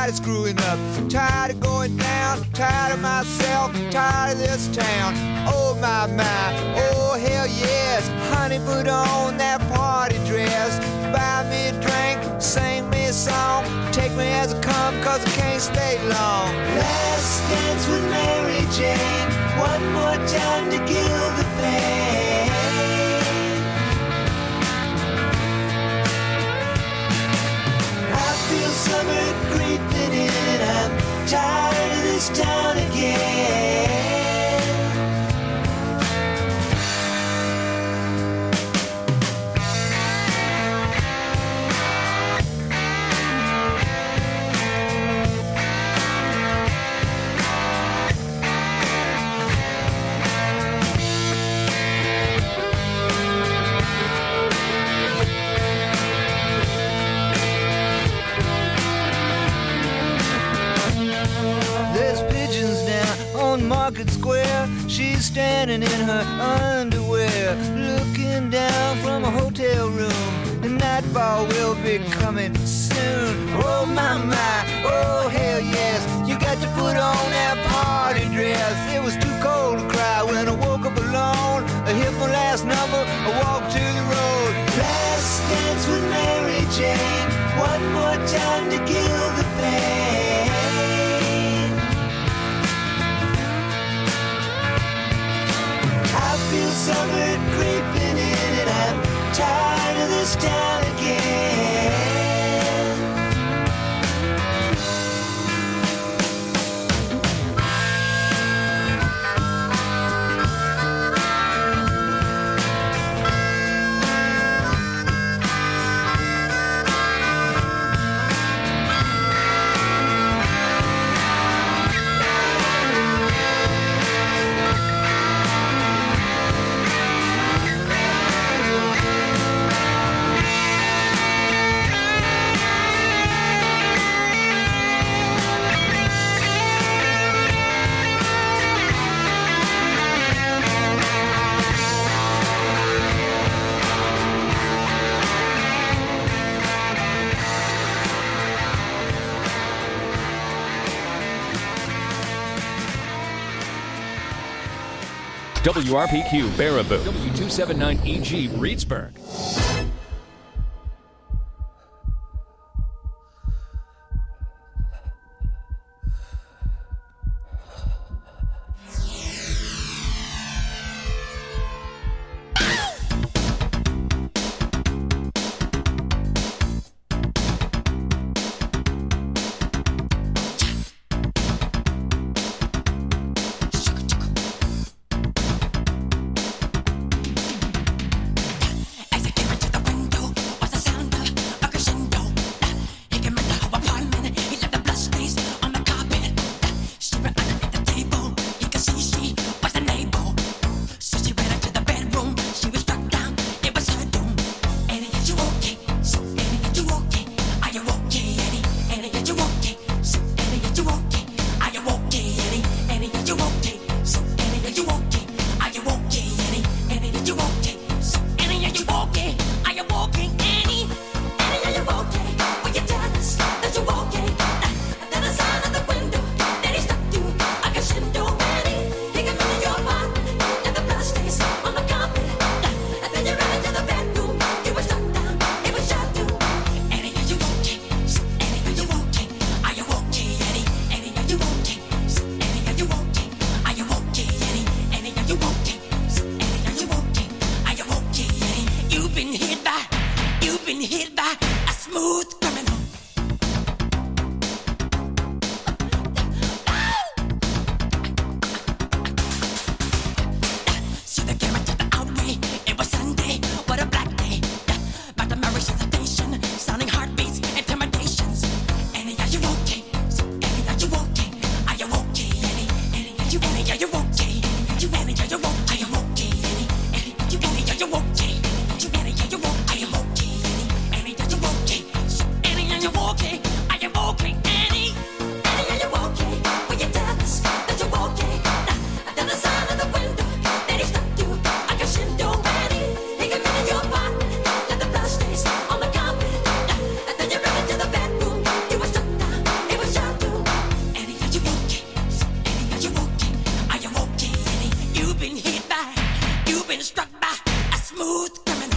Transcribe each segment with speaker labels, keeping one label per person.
Speaker 1: tired of screwing up, tired of going down, tired of myself, tired of this town. Oh my, oh hell yes. Honey, put on that party dress, buy me a drink, sing me a song, take me as I come, cause I can't stay long. Last dance with Mary Jane, one more time to kill the pain. I feel summer creeping in, I'm tired of this town again. Market Square, she's standing in her underwear, looking down from a hotel room. The nightfall will be coming soon. Oh my, oh hell yes. You got to put on that party dress. It was too cold to cry when I woke up alone. I hit my last number, I walked to the road. Last dance with Mary Jane, one more time to kill the pain. I feel summer creeping in and I'm tired of this town again.
Speaker 2: WRPQ Baraboo, W279EG Reedsburg.
Speaker 3: been struck by a smooth criminal.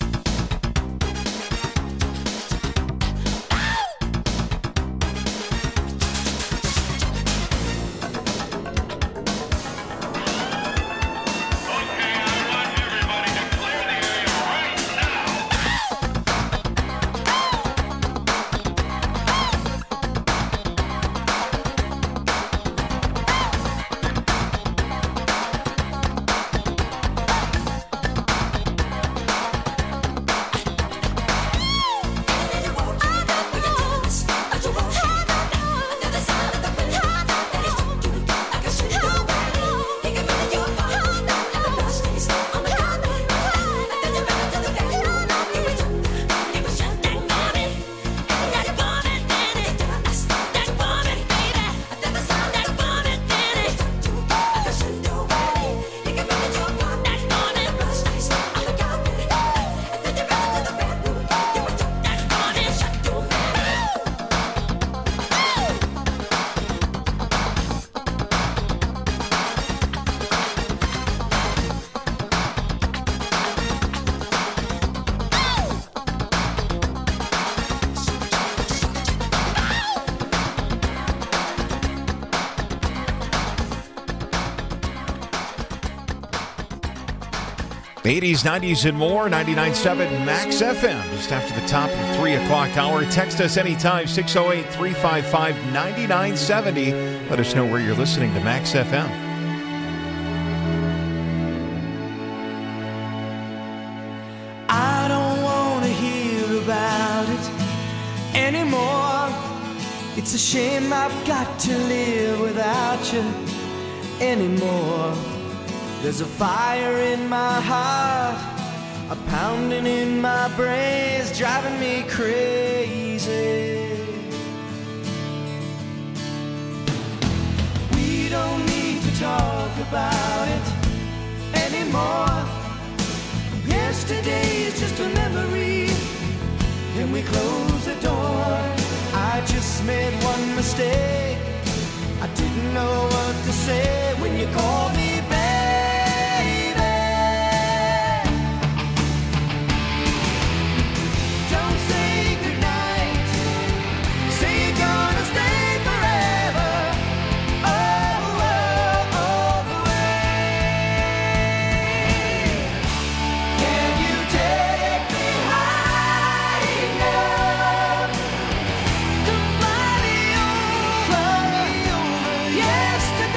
Speaker 4: '80s, '90s, and more. 99.7 Max FM. Just after the top of 3 o'clock hour. Text us anytime, 608-355-9970. Let us know where you're listening to Max FM.
Speaker 1: I don't want to hear about it anymore. It's a shame I've got to live without you anymore. There's a fire in my heart, a pounding in my brains, driving me crazy. We don't need to talk about it anymore. Yesterday is just a memory. Can we close the door? I just made one mistake. I didn't know what to say when you called me back.
Speaker 5: Yesterday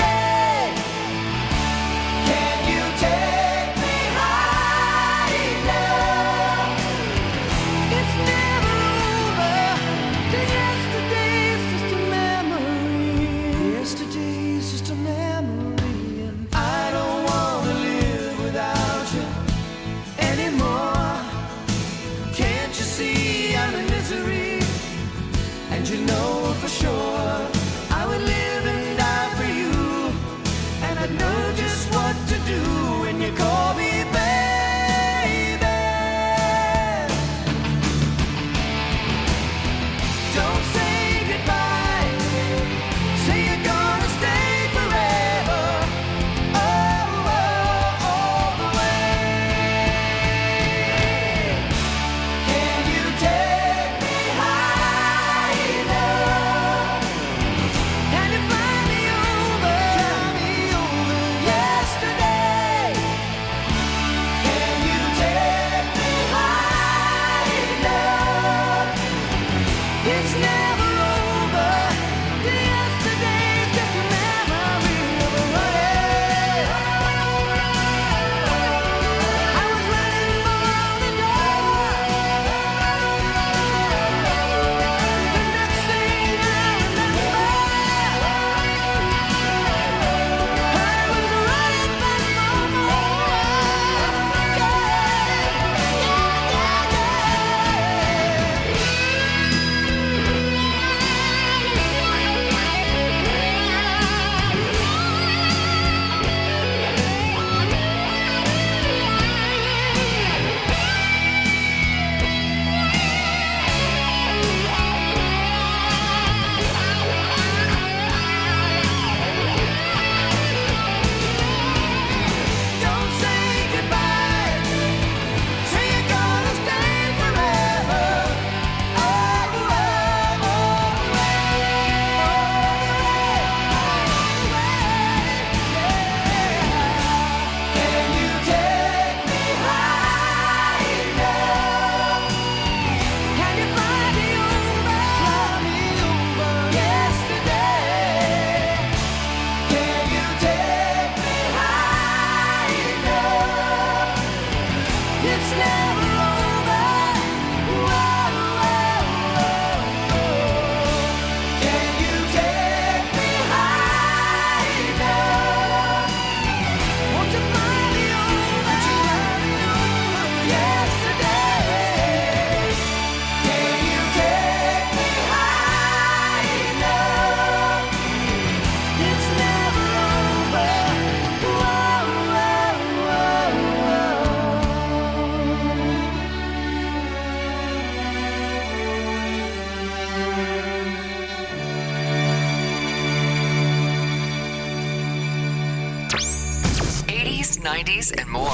Speaker 5: 80s, 90s, and more.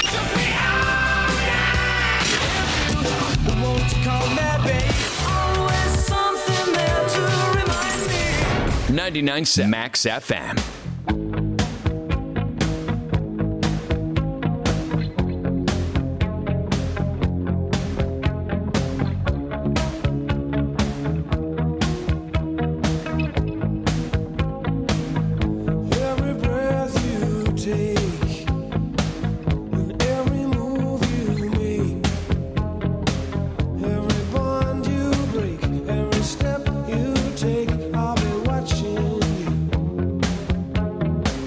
Speaker 1: Won't you call me, babe? Always something there to remind me.
Speaker 2: 99.7 Max FM.
Speaker 1: Every breath you take, and every move you make, every bond you break, every step you take, I'll be watching you.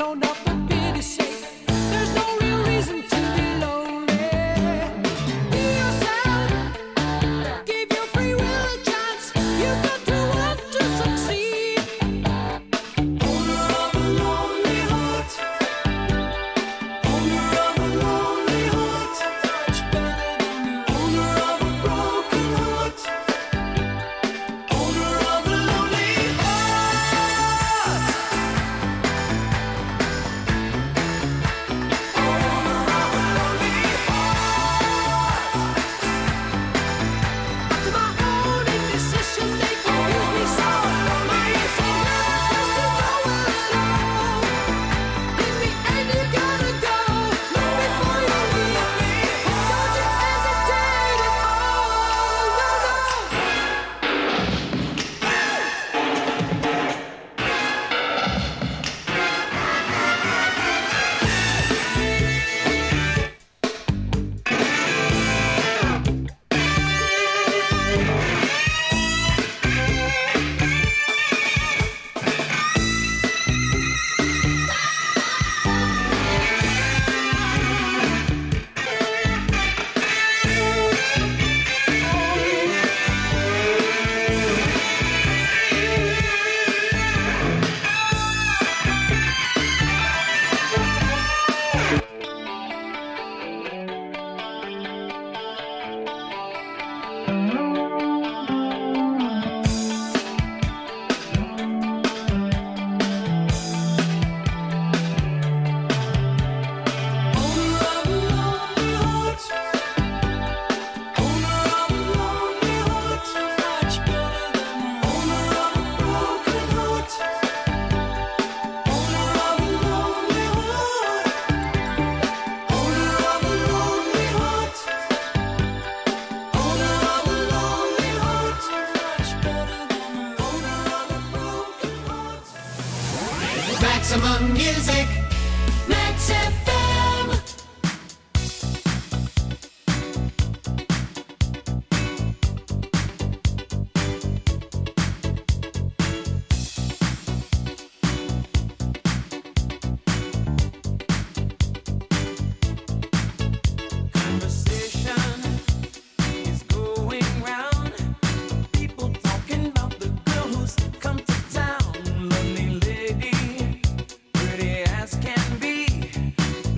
Speaker 6: No, not for pity's sake. There's no real reason to be lonely. Be yourself. Give your free will a chance. You got to want to succeed. Owner of a lonely heart. Owner of a lonely heart. Much better than the owner of a broken heart. Owner of a lonely heart. Owner of a lonely heart. To my own indecision, they confuse me so. My answer never was to nowhere at all. In the end, you gotta go. Not before you leave me. Don't you hesitate at all. No, no. Owner of a lonely heart. Owner of a lonely heart. Much better than the owner of a broken heart. Owner of a lonely heart. Owner of a lonely heart. Owner of a lonely heart. Much better than the owner of a broken heart.
Speaker 3: Maximum music. Max FM.
Speaker 6: Conversation is going round. People talking about the girl who's come to town. Lovely lady, pretty as can be.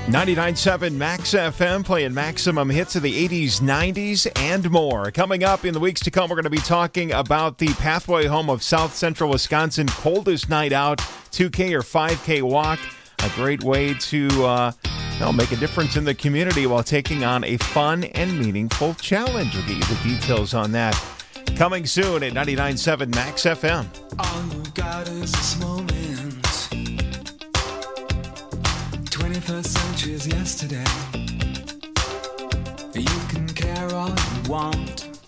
Speaker 4: 99.7 Max FM, playing maximum hits of the 80s, 90s, and more. Coming up in the weeks to come, we're going to be talking about the Pathway home of South Central Wisconsin coldest night out, 2K or 5K walk. A great way to make a difference in the community while taking on a fun and meaningful challenge. We'll get you the details on that. Coming soon at 99.7 Max FM.
Speaker 7: All you got is this moment. 21st century is yesterday. You can care all you want.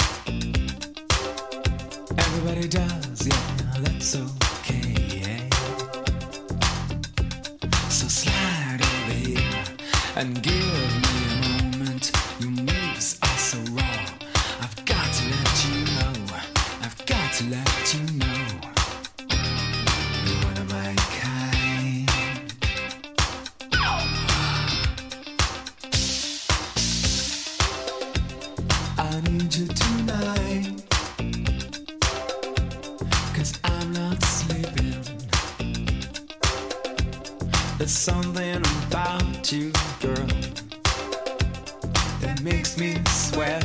Speaker 7: Everybody does, yeah, that's okay. So slide over here and give me a moment. Your moves are so raw. I've got to let you know. I've got to let you know. You're one of my kind. I need you tonight, 'cause I'm not sleeping. There's something about you, girl, that makes me sweat.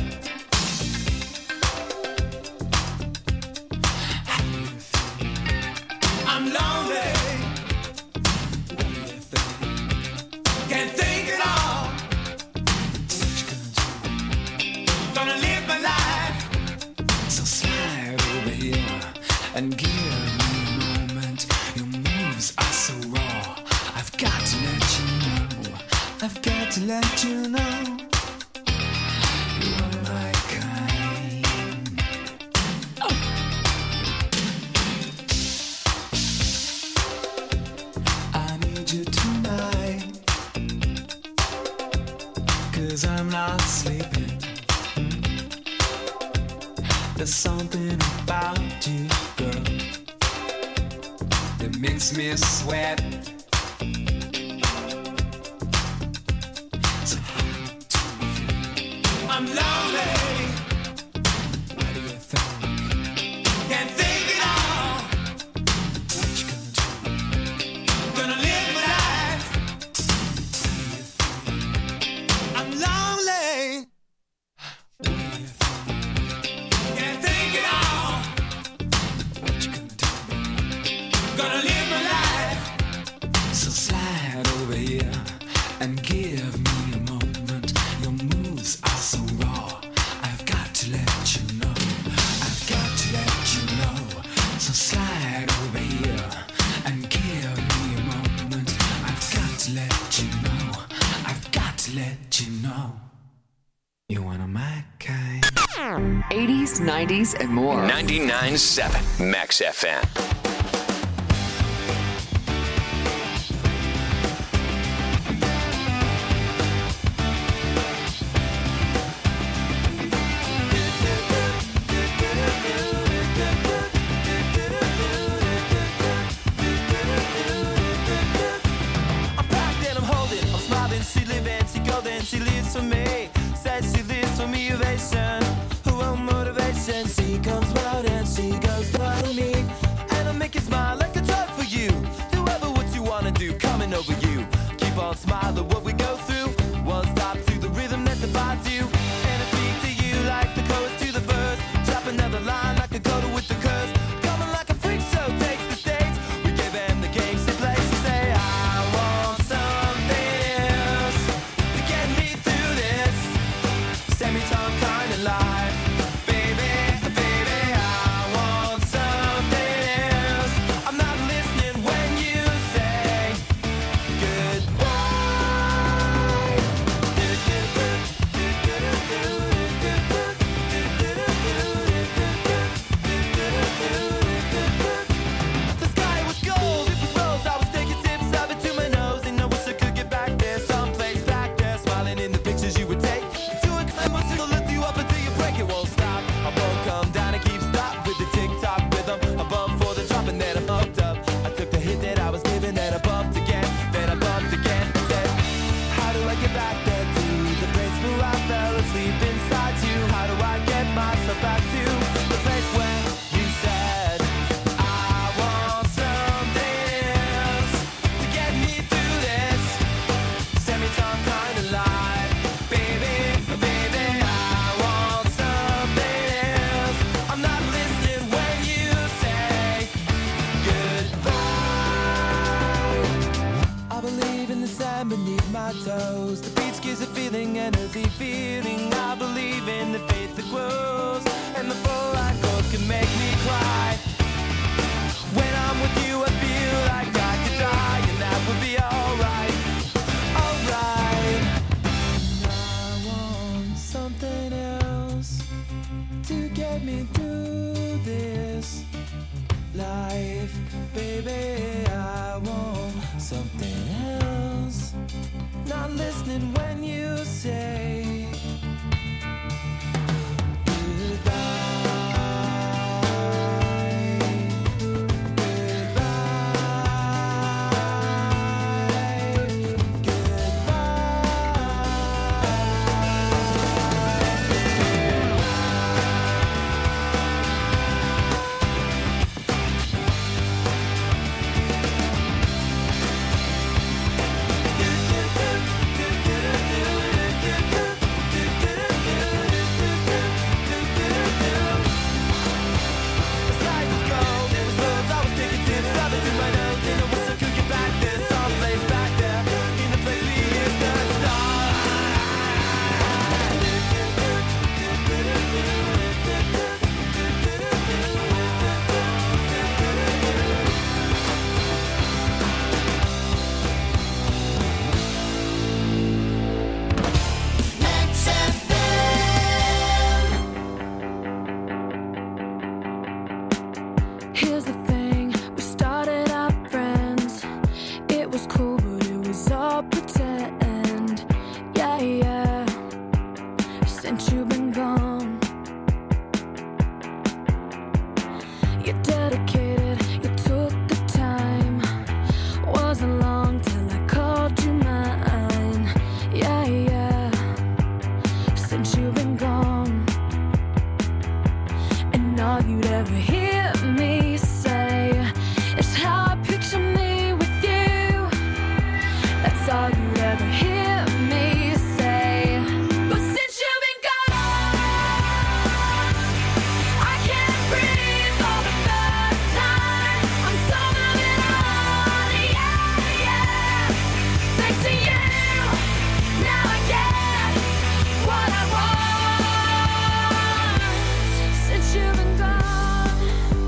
Speaker 7: How do you feel? I'm lonely. What do you think? Can't think at all. What you gonna do? Gonna live my life. So slide over here and give me a moment. Your moves are so raw. I've got to let you know. I've got to let you know. You are my kind. Oh. I need you tonight, 'cause I'm not sleeping. There's something about you, girl, that makes me sweat. So how do you feel? I'm lonely. What do you think? Can't think at all. What you gonna do? Gonna live my life. How do you feel? I'm lonely. What do you think? Can't think at all. What you gonna do? Gonna live my life. So slide over here and give me a moment. Your moves are so raw. I've got to let you know. I've got to let you know. So slide over here and give me a moment. I've got to let you know. I've got to let you know. You're one of my kind.
Speaker 5: 80s, 90s, and more.
Speaker 2: 99.7 Max FM.
Speaker 8: I'm packed and I'm holding, I'm smiling, she living, she golden, she lives for me. Says she lives for me, ovation, her own motivation. She comes round and she goes down to me, and I make you smile like a drug for you. Do ever what you wanna do, coming over you. Keep on smiling, what we go through. One stop to the rhythm that divides you, and I speak to you like the chorus to the verse. Drop another line like a coda with the curse. Coming like a freak show takes the stage. We give them the game she plays. She say, I want something else to get me through this semi-tongue kind of life. Baby, baby, I want something else. I'm not listening when you say goodbye. mean when you say here's the thing, we started out friends. It was cool, but it was all pretend. Yeah, yeah. Since you've been gone, you're dedicated, you took the time. Wasn't long till I called you mine. Yeah, yeah. Since you've been gone, and all you'd ever hear me say is how I picture me with you. That's all you'd ever hear me say. But since you've been gone, I can't breathe for the first time. I'm so moving on, yeah, yeah. Thanks to you, now I get what I want. Since you've been gone,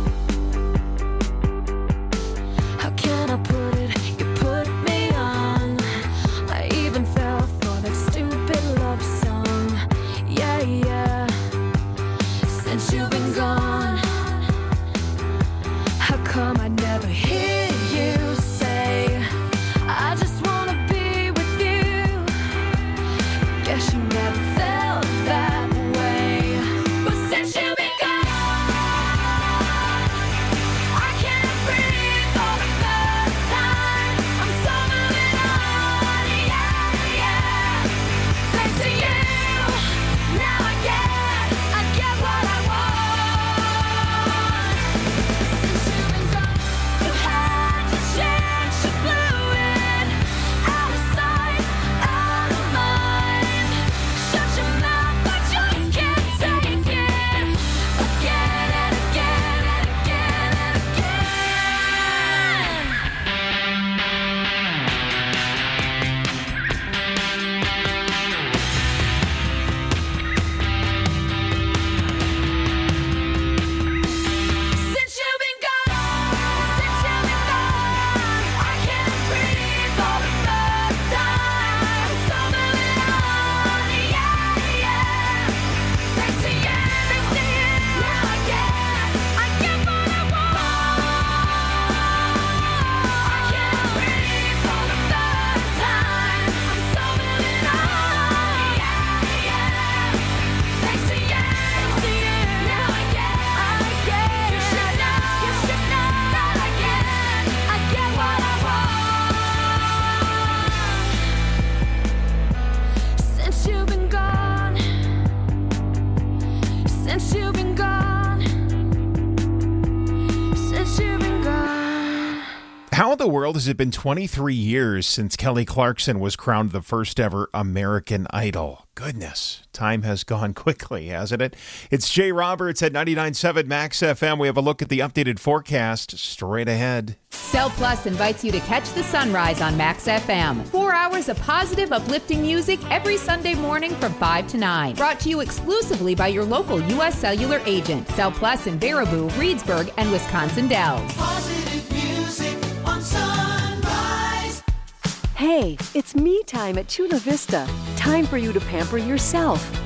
Speaker 8: how can I put it? You put me on. I even fell for that stupid love song. Yeah, yeah. Since you've been gone, how come I never hear you say I just wanna be with you? Guess you never felt that way. But since you've been gone, I can't breathe for the first time. I'm so moving on, yeah, yeah. Thanks to you, now I get what I want. Since you've been gone, you had your chance, you blew it. Out of sight, out of mind. Shut your mouth, I just can't take it. Again and again and again and again. Since you've been gone, I can't breathe for the first time. I'm so moving on, yeah, yeah. Thanks to you, now I get what I want. I can't breathe for the first time. I'm so moving on, yeah, yeah. Thanks to you, now I get. You should know that I get what I want. Since you've been gone, since you've been gone, since you've been gone.
Speaker 4: How in the world has it been 23 years since Kelly Clarkson was crowned the first ever American Idol? Goodness, time has gone quickly, hasn't it? It's Jay Roberts at 99.7 Max FM. We have a look at the updated forecast straight ahead.
Speaker 9: Cell Plus invites you to catch the sunrise on Max FM. 4 hours of positive, uplifting music every Sunday morning from 5 to 9. Brought to you exclusively by your local U.S. Cellular agent. Cell Plus in Baraboo, Reedsburg, and Wisconsin Dells.
Speaker 3: Positive music on Sunrise.
Speaker 10: Hey, it's me time at Chula Vista. Time for you to pamper yourself.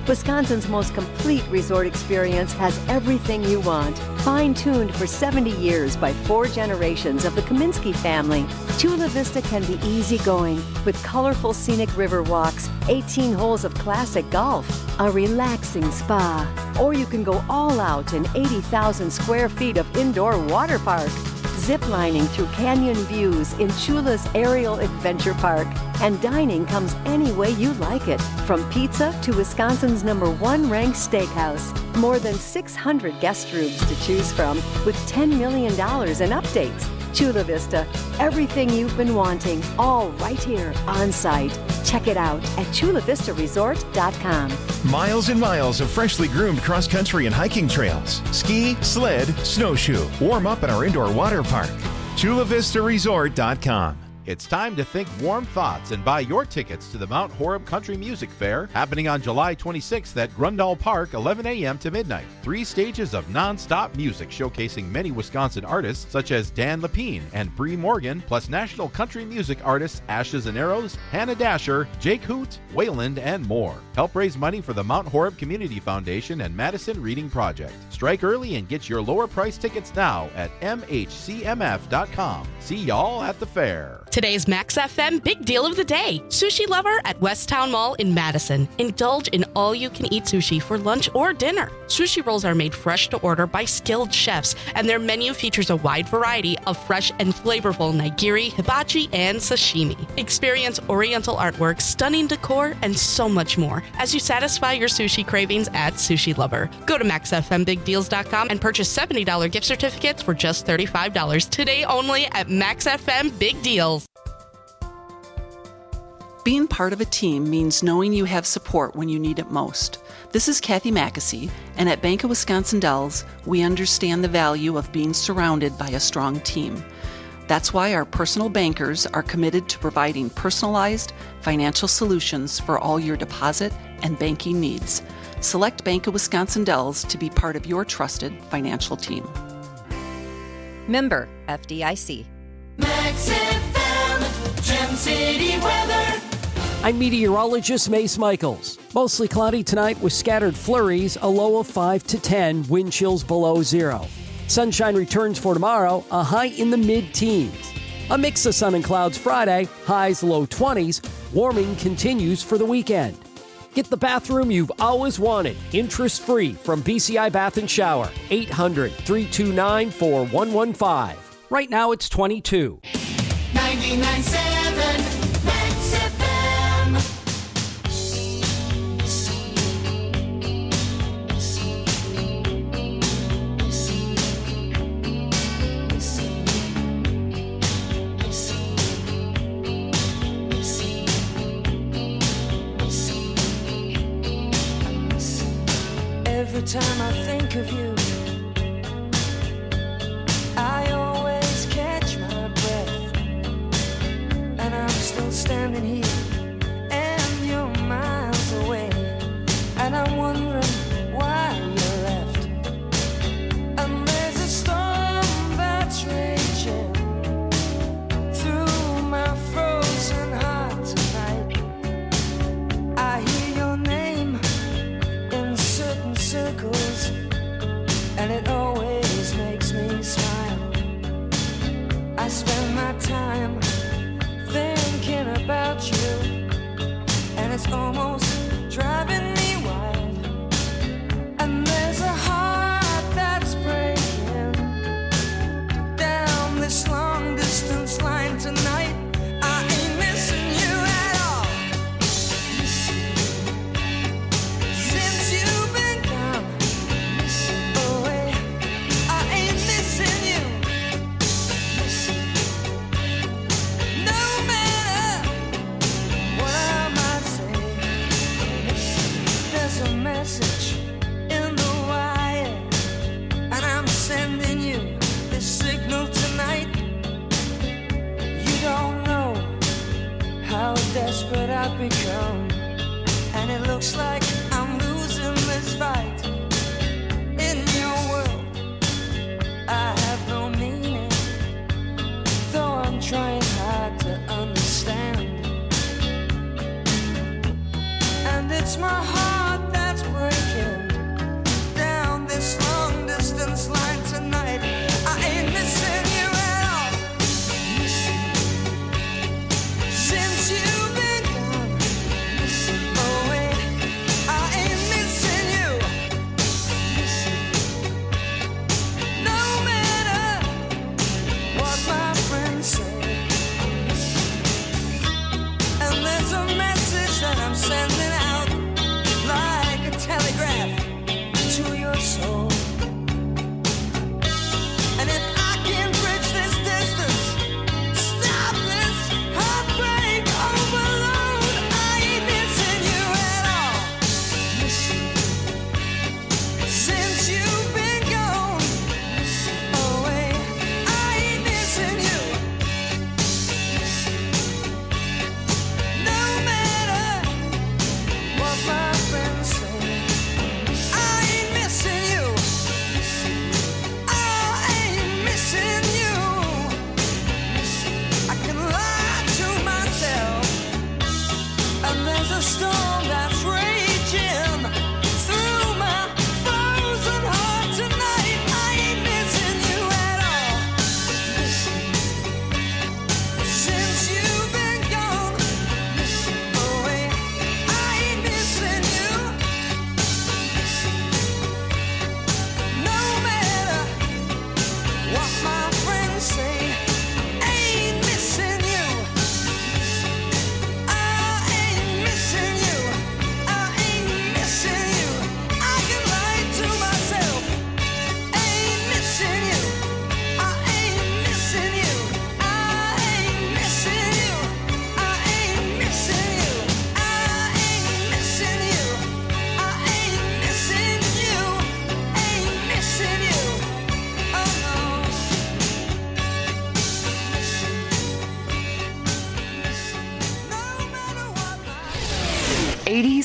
Speaker 10: Wisconsin's most complete resort experience has everything you want. Fine-tuned for 70 years by 4 generations of the Kaminsky family, Chula Vista can be easygoing with colorful scenic river walks, 18 holes of classic golf, a relaxing spa, or you can go all out in 80,000 square feet of indoor water park. Ziplining through canyon views in Chula's Aerial Adventure Park. And dining comes any way you like it, from pizza to Wisconsin's #1 ranked steakhouse. More than 600 guest rooms to choose from with $10 million in updates. Chula Vista, everything you've been wanting, all right here on site. Check it out at chulavistaresort.com.
Speaker 11: Miles and miles of freshly groomed cross-country and hiking trails. Ski, sled, snowshoe. Warm up at our indoor water park. chulavistaresort.com.
Speaker 12: It's time to think warm thoughts and buy your tickets to the Mount Horeb Country Music Fair happening on July 26th at Grundall Park, 11 a.m. to midnight. 3 stages of non-stop music showcasing many Wisconsin artists such as Dan Lepine and Bree Morgan, plus national country music artists Ashes and Arrows, Hannah Dasher, Jake Hoot, Wayland, and more. Help raise money for the Mount Horeb Community Foundation and Madison Reading Project. Strike early and get your lower price tickets now at mhcmf.com. See y'all at the fair.
Speaker 13: Today's Max FM Big Deal of the Day. Sushi Lover at Westtown Mall in Madison. Indulge in all-you-can-eat sushi for lunch or dinner. Sushi rolls are made fresh to order by skilled chefs, and their menu features a wide variety of fresh and flavorful nigiri, hibachi, and sashimi. Experience Oriental artwork, stunning decor, and so much more as you satisfy your sushi cravings at Sushi Lover. Go to MaxFMBigDeals.com and purchase $70 gift certificates for just $35 today only at Max FM Big Deals.
Speaker 14: Being part of a team means knowing you have support when you need it most. This is Kathy Mackesy, and at Bank of Wisconsin Dells, we understand the value of being surrounded by a strong team. That's why our personal bankers are committed to providing personalized financial solutions for all your deposit and banking needs. Select Bank of Wisconsin Dells to be part of your trusted financial team.
Speaker 15: Member FDIC.
Speaker 3: Max FM, Gem City weather.
Speaker 16: I'm meteorologist Mace Michaels. Mostly cloudy tonight with scattered flurries, a low of 5 to 10, wind chills below 0. Sunshine returns for tomorrow, a high in the mid-teens. A mix of sun and clouds Friday, highs low 20s. Warming continues for the weekend. Get the bathroom you've always wanted, interest-free from BCI Bath and Shower, 800-329-4115. Right now it's 22.
Speaker 3: 99.7 Max FM.
Speaker 6: Every time I think of you, I always catch my breath, and I'm still standing here, and you're miles away, and I'm wondering why you left. And there's a storm that's raging through my frozen heart tonight. I hear your name in certain circles, and it always makes me smile. I spend my time thinking about you, and it's almost driving me wild. And there's a heart that's breaking down this long distance line tonight. I ain't missing you at all. Since you've been gone away, I ain't missing you. No matter what I might say, there's a message in the wire, and I'm sending you this signal tonight. You don't know how desperate I've become, and it looks like I'm losing this fight. In your world, I have no meaning, though I'm trying hard to understand. And it's my heart that's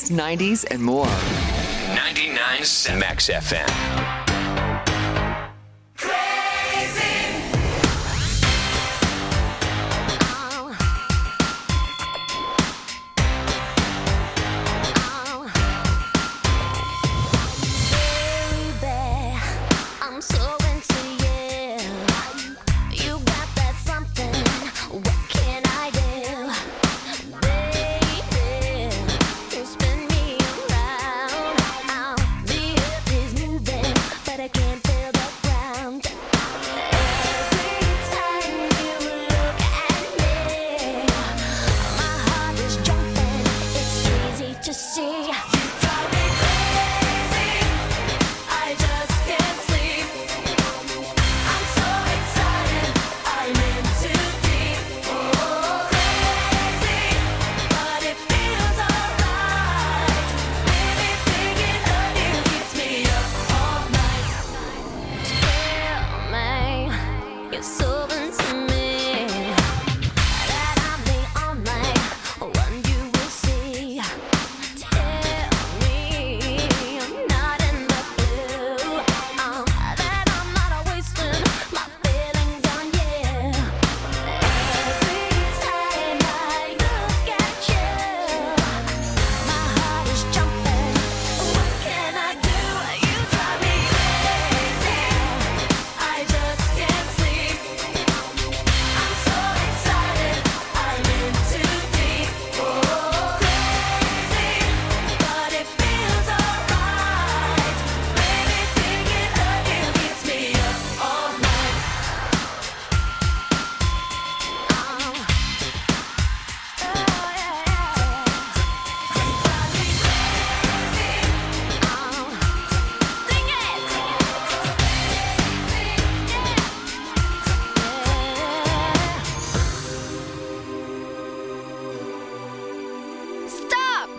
Speaker 5: 80s, 90s, and more.
Speaker 2: 99.7 Max FM.
Speaker 6: I'm so into you. You got that something. What can I do? Baby, you spin me around. The earth is moving, but I can't feel the ground. Every time you look at me, my heart is jumping. It's easy to see. You drive me crazy. I just can't sleep. I'm so excited. I'm in too deep. Oh, crazy, but it feels alright. Baby, thinking of you keeps me up all night. Tell me you're so into me that I'm the only one you will see. Tell me I'm not in the blue. That I'm not wasting my feelings on you. Every time I look at you, my heart is jumping. What can I do? You drive me crazy. I just can't sleep. I'm so excited. I'm in too deep. Oh, crazy, but it feels alright. Baby, thinking of you keeps me up all night. Stop!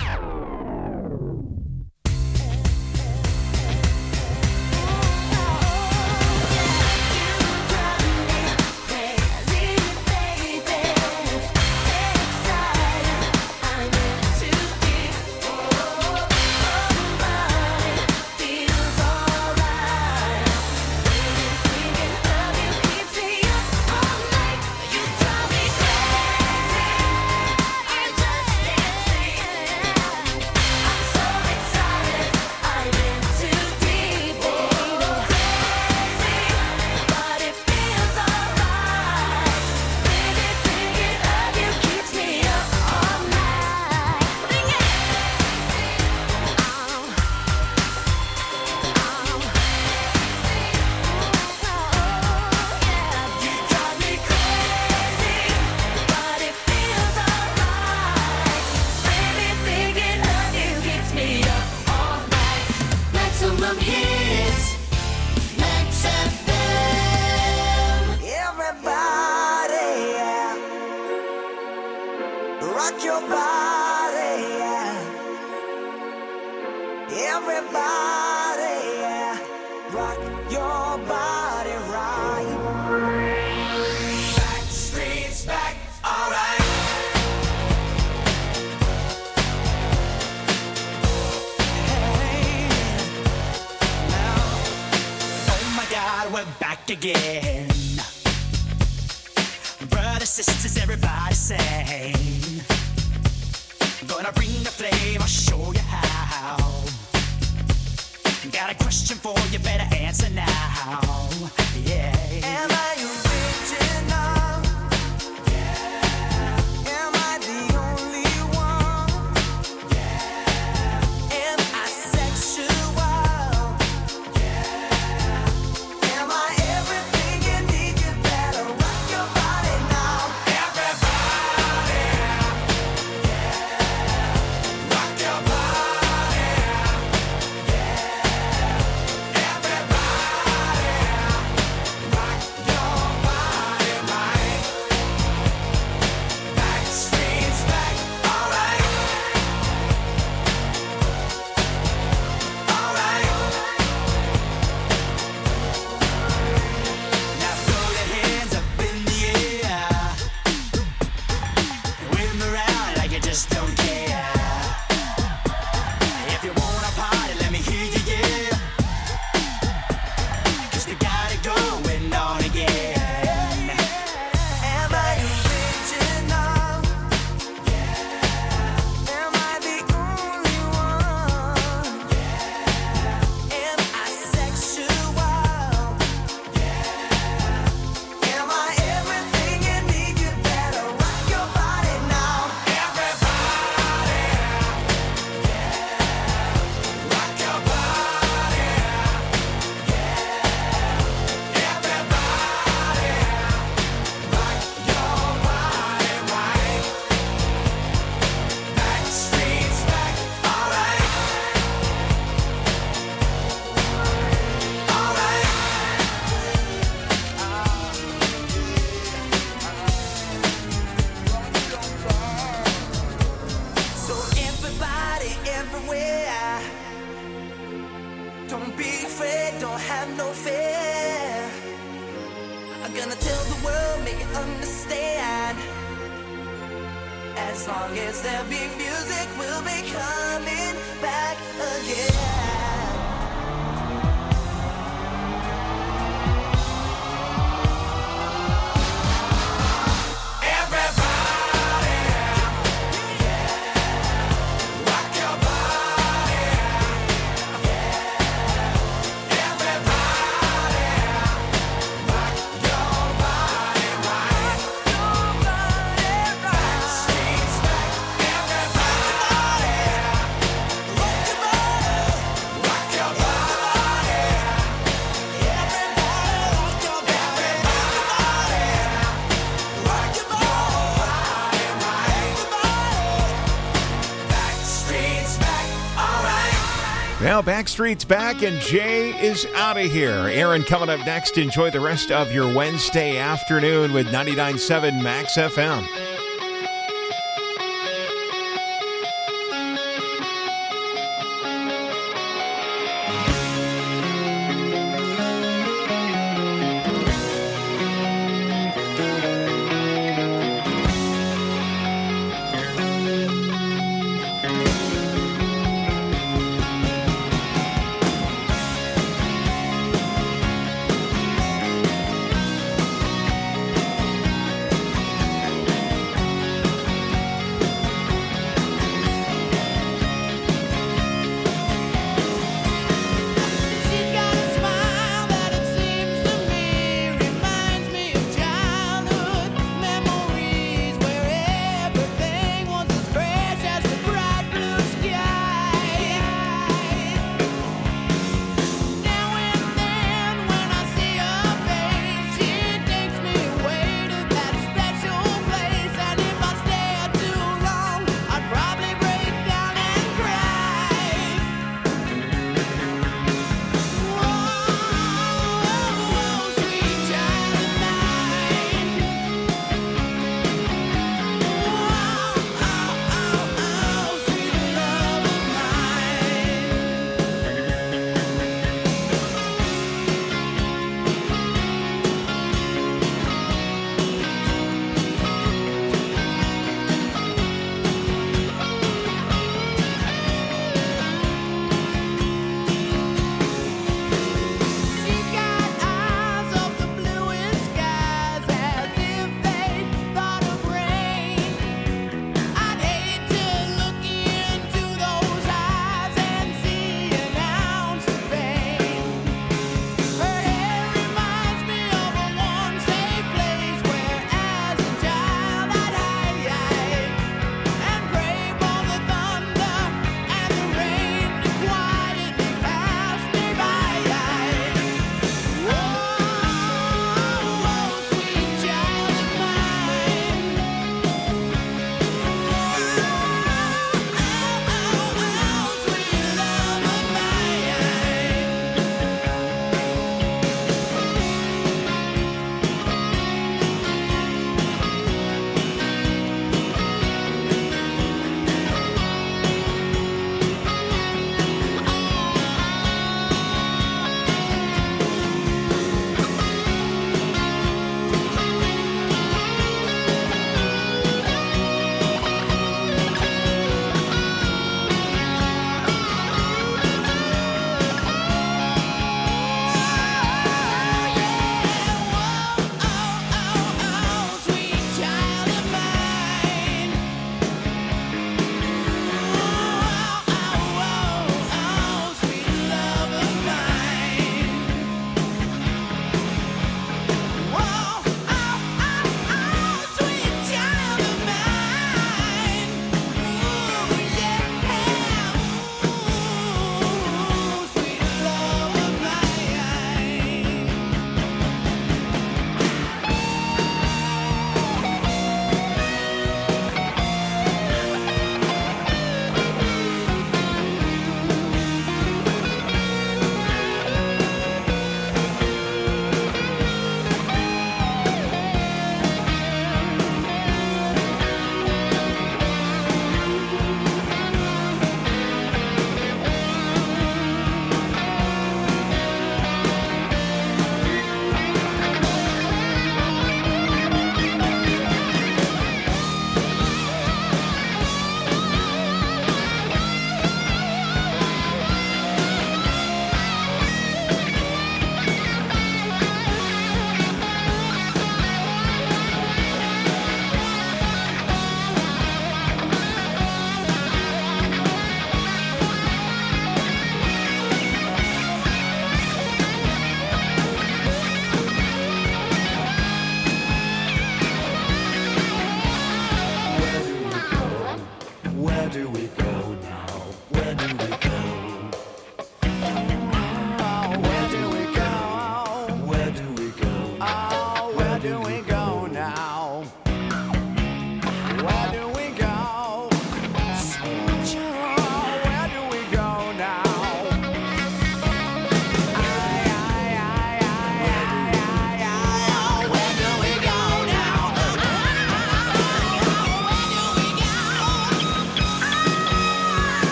Speaker 6: Maximum hits, Max FM.
Speaker 17: Everybody, yeah. Rock your body, yeah. Everybody, yeah. Rock your body right. Backstreet's back, alright.
Speaker 8: Oh my God, we're back again. Brothers, sisters, everybody sing. Gonna bring the flame, I'll show you how. Got a question for you, better answer now. Yeah.
Speaker 17: Am I original? Yeah. Am I the only one? Yeah. Am I sexual? Yeah. Am I everything you need? You better rock your body now. Everybody, yeah. Rock your body, yeah. Everybody. As long as there be music, we'll be coming back again.
Speaker 4: Well, Backstreet's back and Jay is out of here. Aaron coming up next. Enjoy the rest of your Wednesday afternoon with 99.7 Max FM.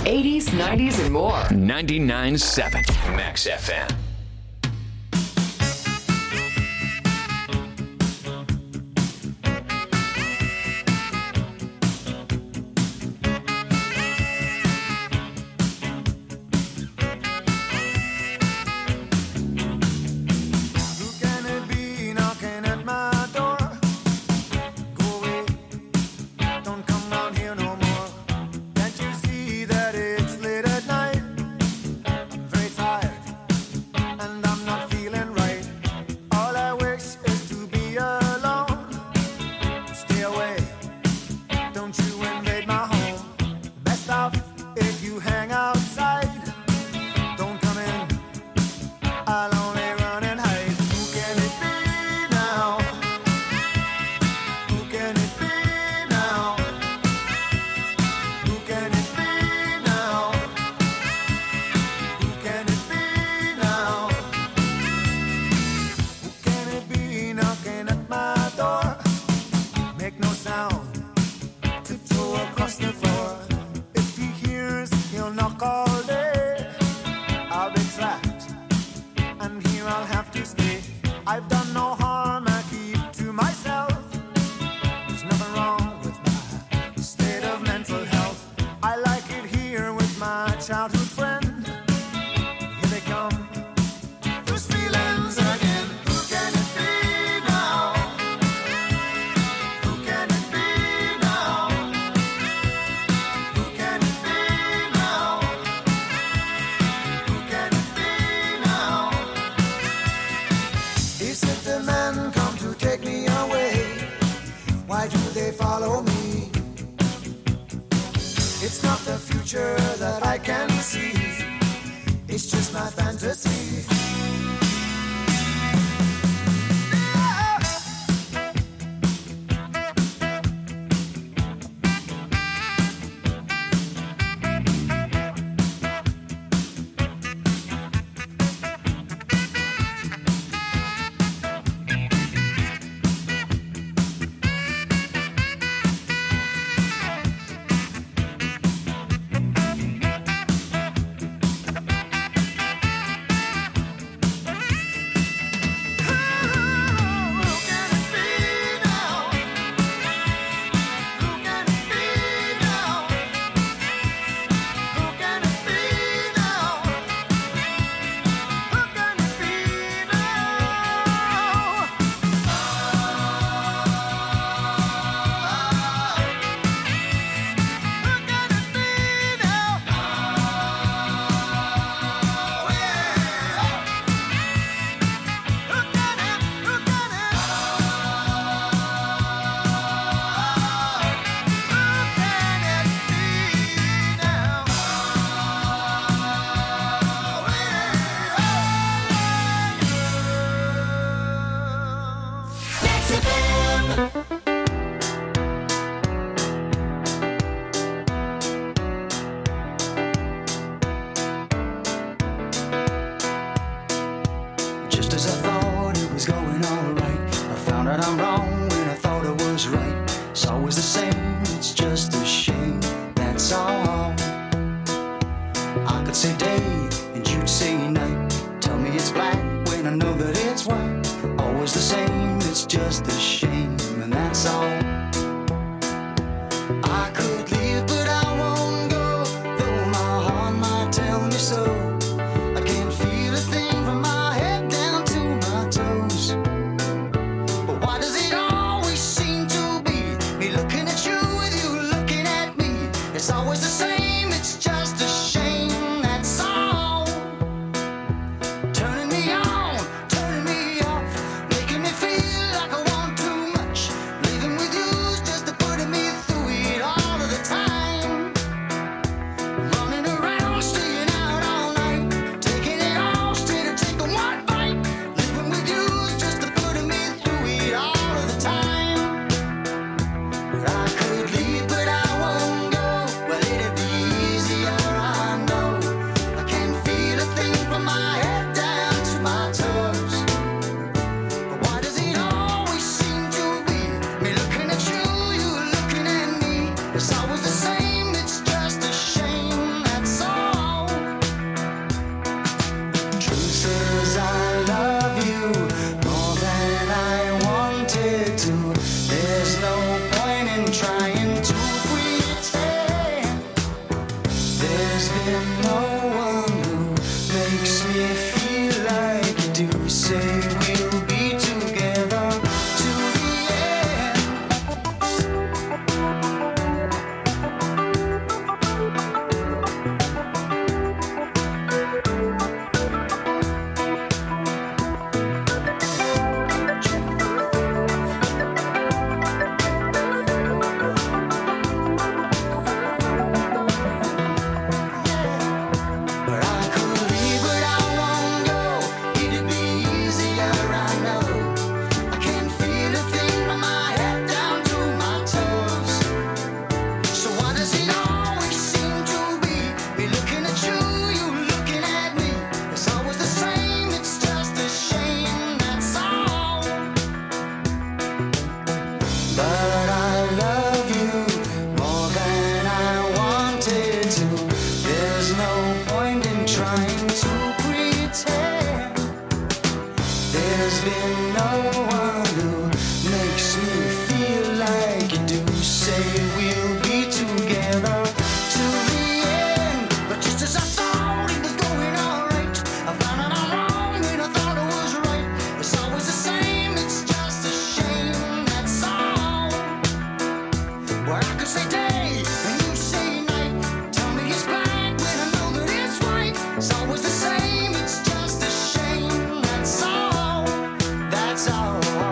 Speaker 5: 80s, 90s, and more.
Speaker 2: 99.7 Max FM.
Speaker 17: It's always the same, it's just a shame.
Speaker 1: no one who makes me feel like you do. Say we'll be together to the end. But I could leave, but I won't go. It'd be easier, I know. I can't feel a thing from my head down to my toes. So why does it always seem to be me looking at you, you looking at me? It's always the same, it's just a shame, that's all. But I love you more than I wanted to. There's no point in trying to pretend. There's been no one who makes me feel like you do. Say we'll be together to the end. But just as I thought it was going alright, I found out I'm wrong when I thought it was right. It's always the same, it's just a shame, that's all. Well, I could say day and you say night. Tell me it's black when I know that it's white. It's always the same, it's just a shame, that's all. That's all.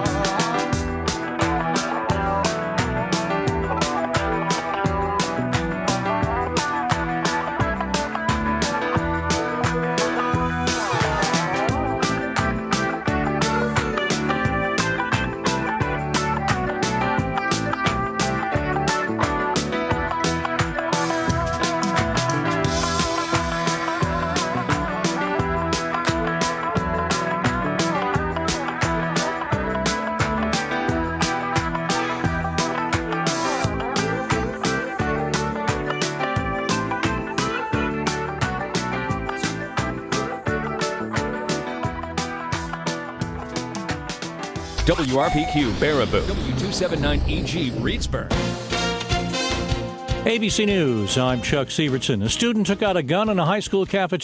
Speaker 2: WRPQ Baraboo. W279EG Reedsburg.
Speaker 18: ABC News, I'm Chuck Sievertson. A student took out a gun in a high school cafeteria